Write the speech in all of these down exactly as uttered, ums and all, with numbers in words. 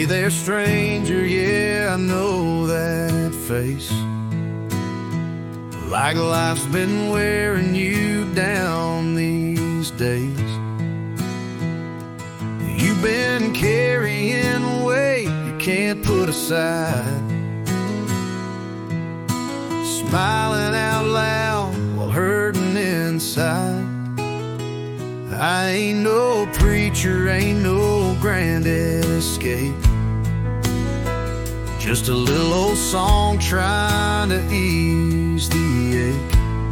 there, stranger, yeah, I know that face. Like life's been wearing you down these days. You've been carrying weight you can't put aside, smiling out loud while hurting inside. I ain't no preacher, ain't no grand escape, just a little old song trying to ease the ache.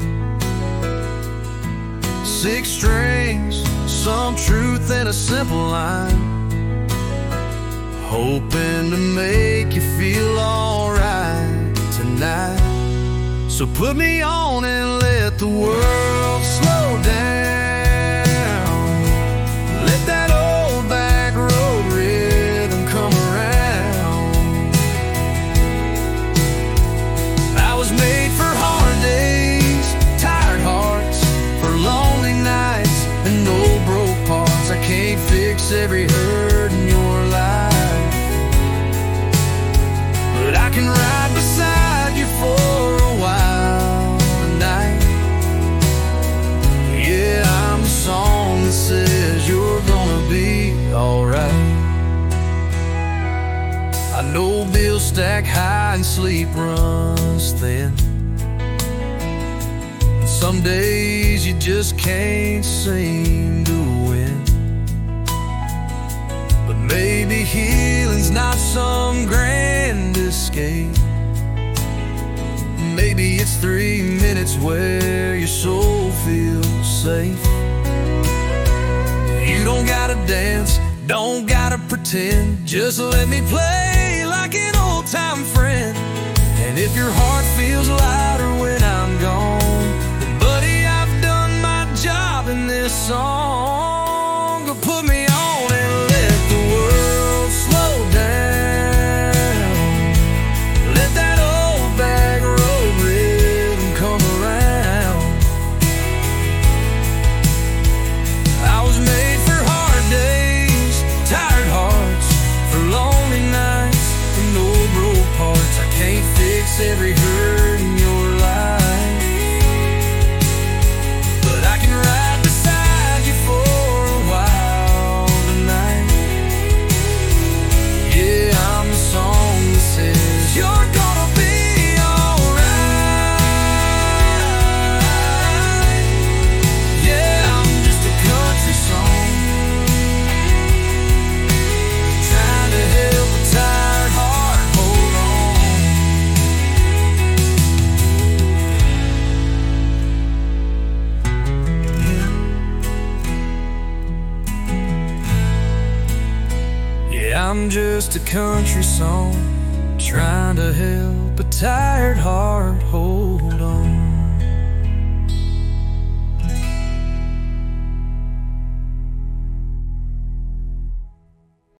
Six strings, some truth and a simple line, hoping to make you feel alright tonight. So put me on and let the world slow down. Let that old back road rhythm come around. I was made for hard days, tired hearts, for lonely nights and no broke parts. I can't fix every hurt in your life, but I can ride beside you for a while tonight. Yeah, I'm the song that says you're gonna be alright. I know bills stack high and sleep runs thin. Some days you just can't seem to win, but maybe healing's not some grand escape. Maybe it's three minutes where your soul feels safe. You don't gotta dance, don't gotta pretend, just let me play like an old-time friend. And if your heart feels lighter when I'm gone, then buddy, I've done my job in this song. Go put me on and let the world slow down. Let that old back road rhythm come around. I was made for hard days, tired hearts, for lonely nights and no broke parts. I can't fix every hurt in your life, but I can ride beside you for a while tonight. Yeah, I'm the song that says you're gonna be alright. Yeah, I'm just a country song trying to help a tired heart hold on. Yeah, I'm just a country song trying to help a tired heart hold